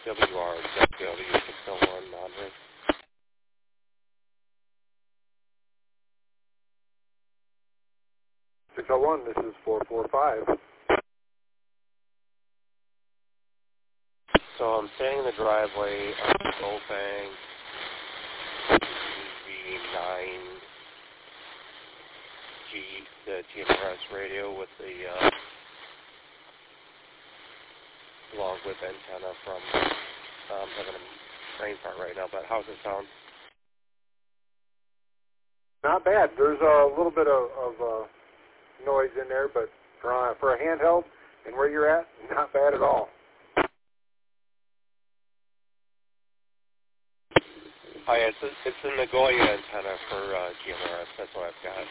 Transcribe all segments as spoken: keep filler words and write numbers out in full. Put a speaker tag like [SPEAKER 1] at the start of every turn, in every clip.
[SPEAKER 1] W R W W six oh one Monterey.
[SPEAKER 2] six oh one, this is four four five.
[SPEAKER 1] So I'm standing in the driveway of the Dolphang V nine G, the T M R S radio with the uh, long whip antenna from, I'm having a brain fart right now, but how's it sound?
[SPEAKER 2] Not bad. There's a little bit of, of uh, noise in there, but for, uh, for a handheld and where you're at, not bad at all.
[SPEAKER 1] Oh yeah, it's, a, it's a Nagoya antenna for uh, T M R S, that's what I've got.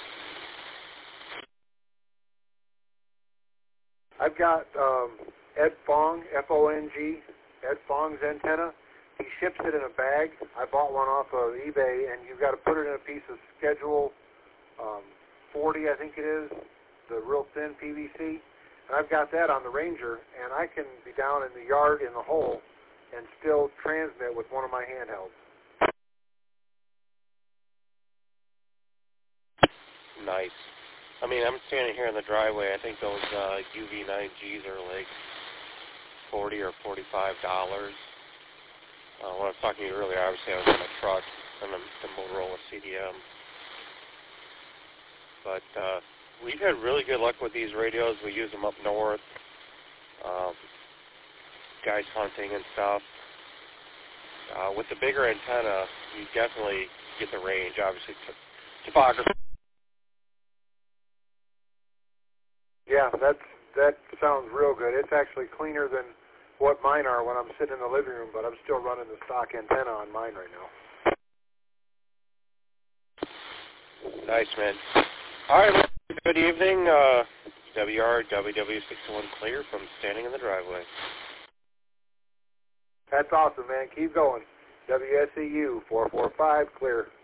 [SPEAKER 2] I've got um, Ed Fong, F O N G, Ed Fong's antenna. He ships it in a bag. I bought one off of eBay, and you've got to put it in a piece of Schedule um, forty, I think it is, the real thin P V C. And I've got that on the Ranger, and I can be down in the yard in the hole and still transmit with one of my handhelds.
[SPEAKER 1] Nice. I mean, I'm standing here in the driveway. I think those uh, U V nine Gs are like forty or forty-five dollars. Uh, when I was talking to you earlier, obviously I was in a truck and the, the Motorola C D M. But uh, we've had really good luck with these radios. We use them up north, um, guys hunting and stuff. Uh, with the bigger antenna, you definitely get the range. Obviously, t- topography.
[SPEAKER 2] Yeah, that's that sounds real good. It's actually cleaner than what mine are when I'm sitting in the living room, but I'm still running the stock antenna on mine right now.
[SPEAKER 1] Nice, man. All right, good evening. Uh, W R W W six oh one clear from standing in the driveway.
[SPEAKER 2] That's awesome, man. Keep going. W S E U four four five clear.